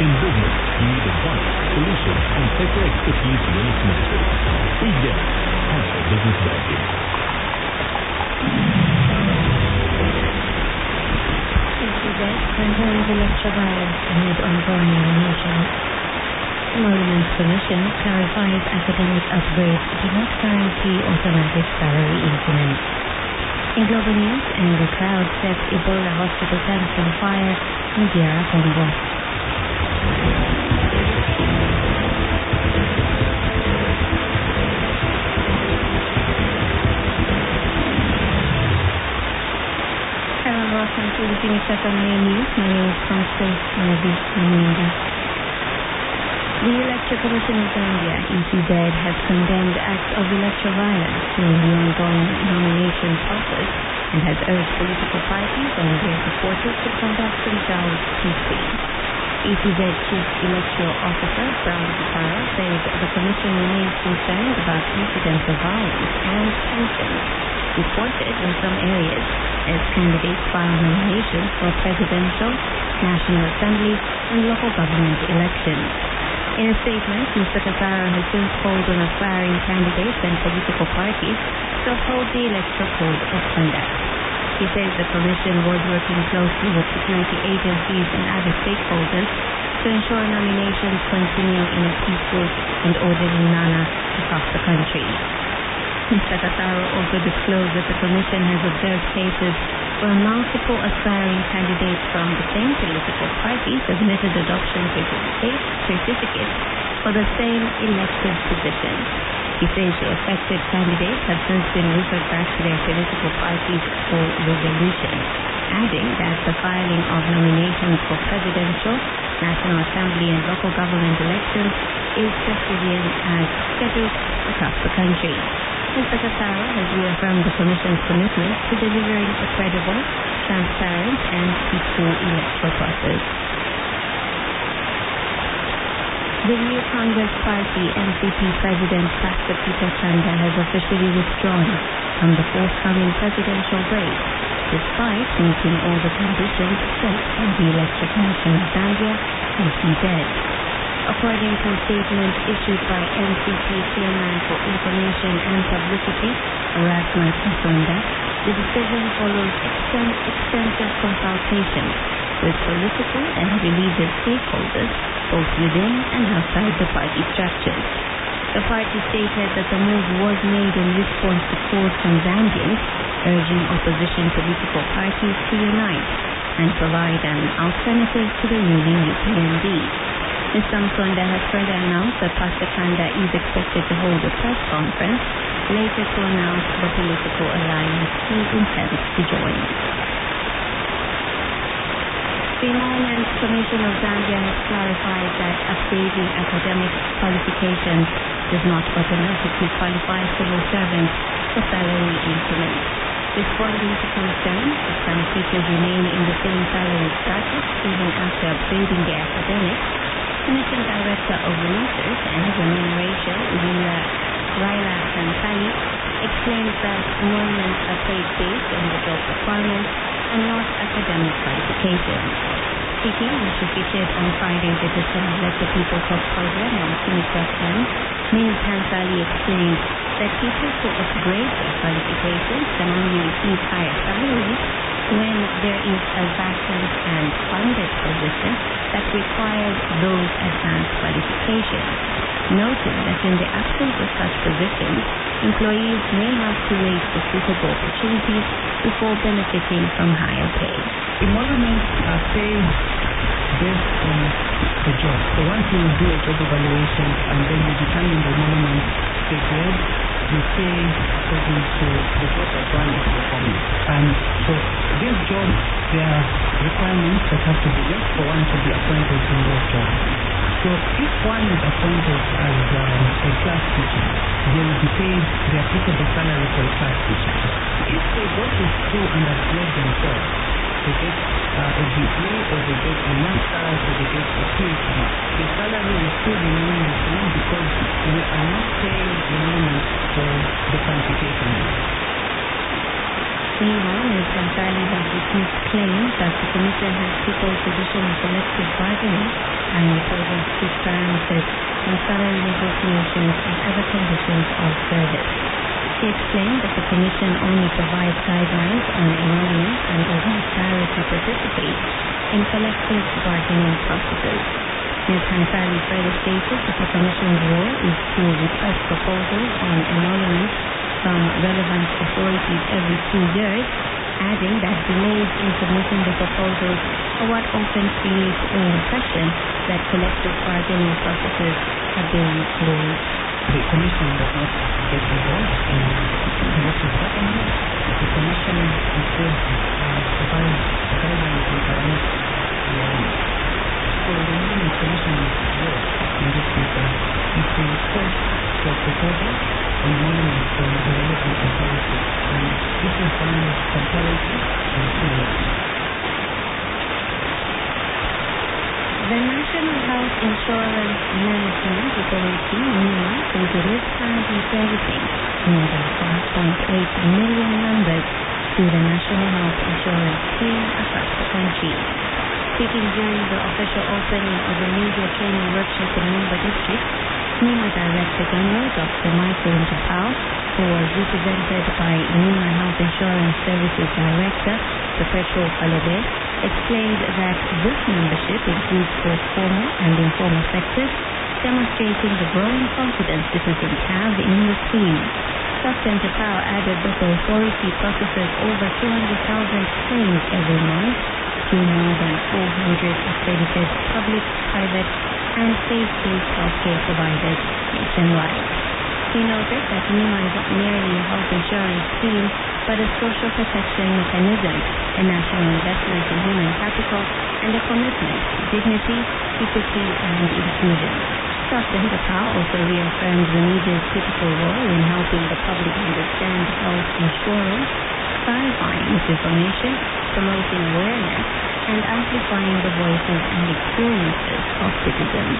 In business, you need advice, solutions, and sector expertise when it's necessary. We get it. Hashtag Business Banking. Condemns electroviolence amid ongoing nominations. The Parliament Commission clarifies academic upgrades do not guarantee automatic salary increments. In global news, angry crowd sets Ebola hospital tanks on fire in DR Congo. Welcome to the Phoenix FM News. My name is Constance Manyinga. The Electoral Commission of Zambia, ECZ, has condemned acts of electoviolence during the ongoing nomination process and has urged political parties and their supporters to conduct themselves peacefully. ECZ Chief Electoral Officer Brown Bukara says the Commission remains concerned about incidents of violence and tension reported in some areas as candidates file nominations for presidential, National Assembly, and local government elections. In a statement, Mr. Kasara has since called on aspiring candidates and political parties to uphold the Electoral Code of Conduct. He says the Commission was working closely with security agencies and other stakeholders to ensure nominations continue in a peaceful and orderly manner across the country. Mr. Kasaro also disclosed that the Commission has observed cases where multiple aspiring candidates from the same political party submitted adoption certificates for the same elected position. He says the affected candidates have since been referred back to their political parties for resolution, adding that the filing of nominations for presidential, National Assembly, and local government elections is proceeding as scheduled across the country. Mr. Kasaro has reaffirmed the Commission's commitment to delivering a credible, transparent, and peaceful electoral process. The new Congress Party NCP President Pastor Peter Chanda has officially withdrawn from the forthcoming presidential race, despite meeting all the conditions set by the Electoral Commission of Zambia, ECZ. According to a statement issued by NCP Chairman for Information and Publicity, Erasmus Kasonda, the decision follows extensive consultation with political and religious stakeholders, both within and outside the party structures. The party stated that the move was made in response to calls from Zambians urging opposition political parties to unite and provide an alternative to the ruling UPND. Mr. Msonda has further announced that Pastor Chanda is expected to hold a press conference later to announce the political alliance he intends to join. The Emoluments Commission of Zambia has clarified that upgrading academic qualifications does not automatically qualify civil servants for salary increments. Responding to concerns that some teachers remain in the same salary bracket even after upgrading their academics, Commission Director of Research and Remuneration, Raila Kansali, explains that emoluments are paid based on the job requirements and not academic qualifications. Speaking, which was featured on Friday's edition of Let the People Talk program on Phoenix FM, Ms. Kansali explained that teachers who upgrade their qualifications can only receive higher salaries when there is a vacant and funded position that requires those advanced qualifications, noting that in the absence of such positions, employees may have to wait for suitable opportunities before benefiting from higher pay. Emoluments are paid based on the job. So once you do a job evaluation and then you determine the emolument pay grade, you pay according to the job that one is performing. And so these jobs, there are requirements that have to be met for one to be appointed in those jobs. So if one is appointed as a class teacher, they will be paid the applicable salary for a class teacher. If they go to school and upgrade themselves, they get a degree or they get a master's or they get a PhD, the salary will still remain the same because we are not paying the moment for the qualifications. Meanwhile, Ms. Kansali has dismissed claims that the Commission has crippled traditional collective bargaining and progress its parameters in salary negotiations and other conditions of service. She explained that the Commission only provides guidelines on emoluments and does not directly participate in collective bargaining processes. Ms. Hansali further stated that the Commission's role is to request proposals on emoluments from relevant authorities every 2 years, adding that delays in submitting the proposals are what often creates the impression that collective bargaining processes are being slowed. The Commission does not get involved in collective bargaining. The Commission instead provides guidelines and parameters. So the Emoluments Commission's role in this matter is to request for proposals on emoluments from the relevant authorities, and this is done concurrently and periodically. The National Health Insurance Management Authority, NIMA, says it is currently servicing more than 5.8 million members through the National Health Insurance Scheme across the country. Speaking during the official opening of a media training workshop in Nimba District, NIMA Director General Dr. Michael Njapao, who was represented by NIMA Health Insurance Services Director Perpetual Falode, explained that this membership includes both formal and informal sectors, demonstrating the growing confidence citizens have in the scheme. Dr. Njapao added that the authority processes over 200,000 claims every month through more than 400 accredited public, private, and faith-based healthcare providers nationwide. He noted that NIMA is not merely a health insurance scheme, but a social protection mechanism, a national investment in human capital, and a commitment to dignity, equity, and inclusion. Dr. Njapao also reaffirmed the media's critical role in helping the public understand health insurance, clarifying misinformation, promoting awareness, and amplifying the voices and experiences of citizens.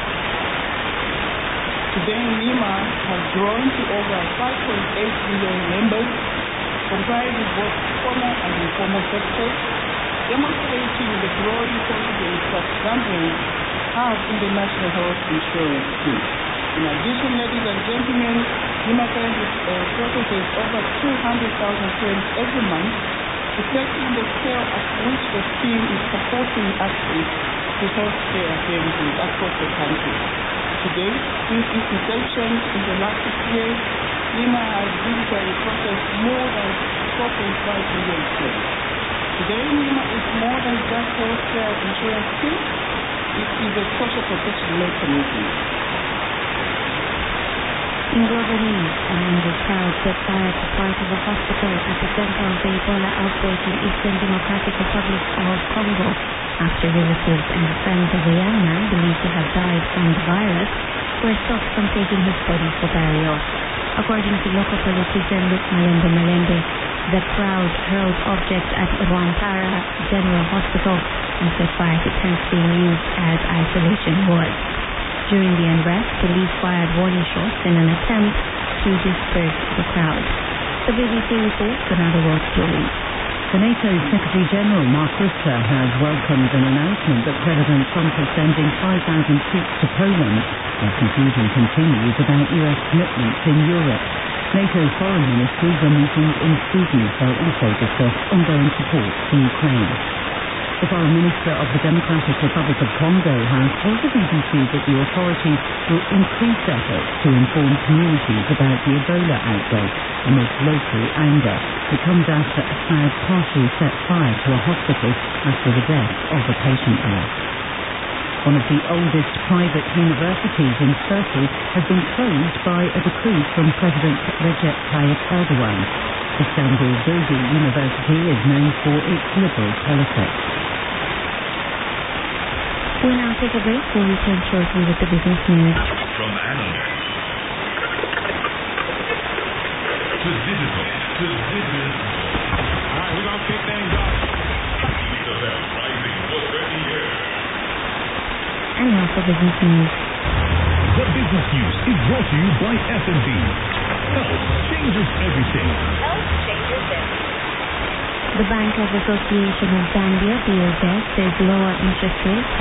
Today, NIMA has grown to over 5.8 million members, comprising both formal and informal sectors, demonstrating the growing confidence that Zambians have in the National Health Insurance Scheme. In addition, ladies and gentlemen, NIMA currently processes over 200,000 claims every month, reflecting the scale at which the scheme is supporting access to healthcare services across the country. Today, since its inception in the last 6 years, NIMA has digitally processed more than 4.5 million claims. Today, NIMA is more than just a healthcare insurance scheme. It is a social protection mechanism. In global news, a man's crowd set fire to part of a hospital at the center of the Ebola outbreak in Eastern Democratic Republic of Congo after relatives and friends of a young man believed to have died from the virus were stopped from taking his body for burial. According to local politician Luc Malembe, the crowd hurled objects at Rwampara General Hospital and set fire to tents being used as isolation wards. During the unrest, police fired warning shots in an attempt to disperse the crowd. The BBC reports another world story. The NATO Secretary General Mark Rutte has welcomed an announcement that President Trump is sending 5,000 troops to Poland as confusion continues about US commitments in Europe. NATO foreign ministers are meeting in Sweden. They'll also discuss ongoing support for Ukraine. The Foreign Minister of the Democratic Republic of Congo has told the BBC that the authorities will increase efforts to inform communities about the Ebola outbreak amid local anger. It comes after Assad partially set fire to a hospital after the death of a patient there. One of the oldest private universities in Turkey has been closed by a decree from President Recep Tayyip Erdogan. Istanbul Bilgi University is known for its liberal politics. We'll now take a break. We'll return shortly with the business news. From analog to digital to business. All right, we're going to kick things off. EFM rising for 30 years. And now for business news. The business news is brought to you by FNB. Health changes everything. Health changes everything. The Bankers Association of Zambia, BOZ, says lower interest rates